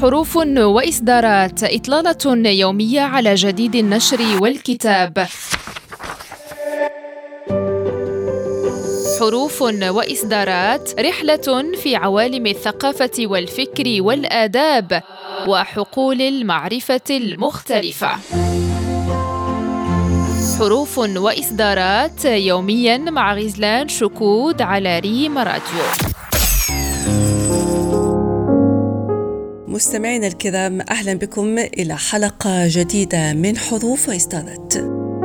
حروف وإصدارات، إطلالة يومية على جديد النشر والكتاب. حروف وإصدارات، رحلة في عوالم الثقافة والفكر والآداب وحقول المعرفة المختلفة. حروف وإصدارات يومياً مع غزلان شكود على ريم راديو. مستمعينا الكرام، أهلا بكم إلى حلقة جديدة من حروف وإصدارات.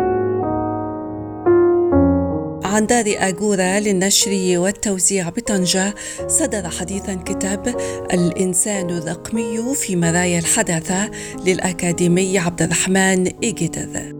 عن دار آغورا للنشر والتوزيع بطنجة صدر حديثاً كتاب الإنسان الرقمي في مرايا الحداثة للأكاديمي عبد الرحمن إيجيدر.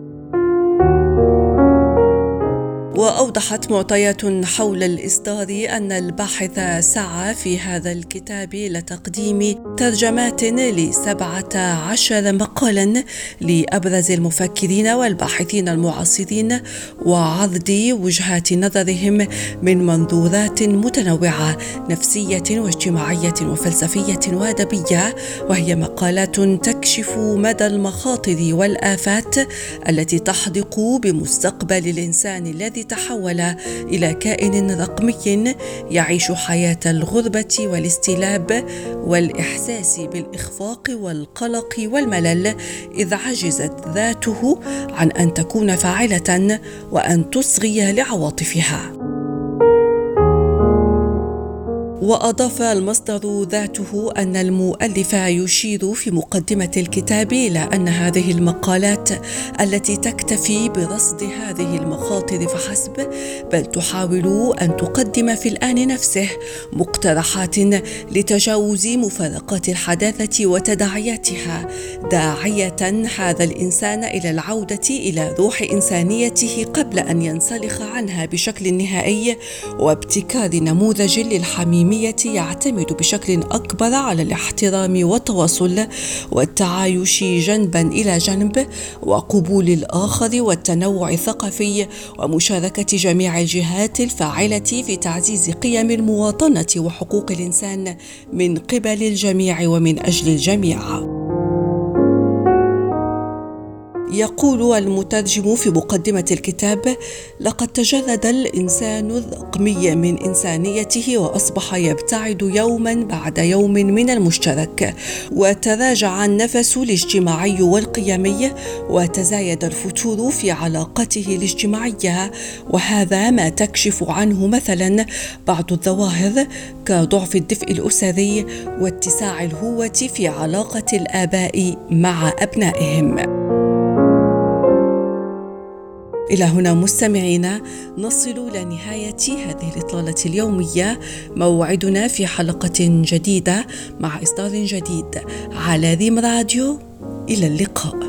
وأوضحت معطيات حول الإصدار أن الباحث سعى في هذا الكتاب لتقديم ترجمات ل17 مقالا لأبرز المفكرين والباحثين المعاصرين، وعرض وجهات نظرهم من منظورات متنوعة نفسية واجتماعية وفلسفية وأدبية، وهي مقالات تكشف مدى المخاطر والآفات التي تحدق بمستقبل الإنسان الذي تحول إلى كائن رقمي يعيش حياة الغربة والاستلاب والإحساس بالإخفاق والقلق والملل، إذ عجزت ذاته عن أن تكون فاعلة وأن تصغي لعواطفها. وأضاف المصدر ذاته أن المؤلف يشير في مقدمة الكتاب إلى أن هذه المقالات التي تكتفي برصد هذه المخاطر فحسب، بل تحاول أن تقدم في الآن نفسه مقترحات لتجاوز مفارقات الحداثة وتداعياتها، داعية هذا الإنسان إلى العودة إلى روح إنسانيته قبل أن ينسلخ عنها بشكل نهائي، وابتكار نموذج للحميمية يعتمد بشكل أكبر على الاحترام والتواصل والتعايش جنبا إلى جنب، وقبول الآخر والتنوع الثقافي، ومشاركة جميع الجهات الفاعلة في تعزيز قيم المواطنة وحقوق الإنسان من قبل الجميع ومن أجل الجميع. يقول المترجم في مقدمة الكتاب: لقد تجرد الإنسان الرقمي من إنسانيته وأصبح يبتعد يوما بعد يوم من المشترك، وتراجع النفس الاجتماعي والقيمي، وتزايد الفتور في علاقته الاجتماعية، وهذا ما تكشف عنه مثلا بعض الظواهر كضعف الدفء الأسري واتساع الهوة في علاقة الآباء مع أبنائهم. إلى هنا مستمعينا نصل لنهاية هذه الإطلالة اليومية. موعدنا في حلقة جديدة مع إصدار جديد على ريم راديو. إلى اللقاء.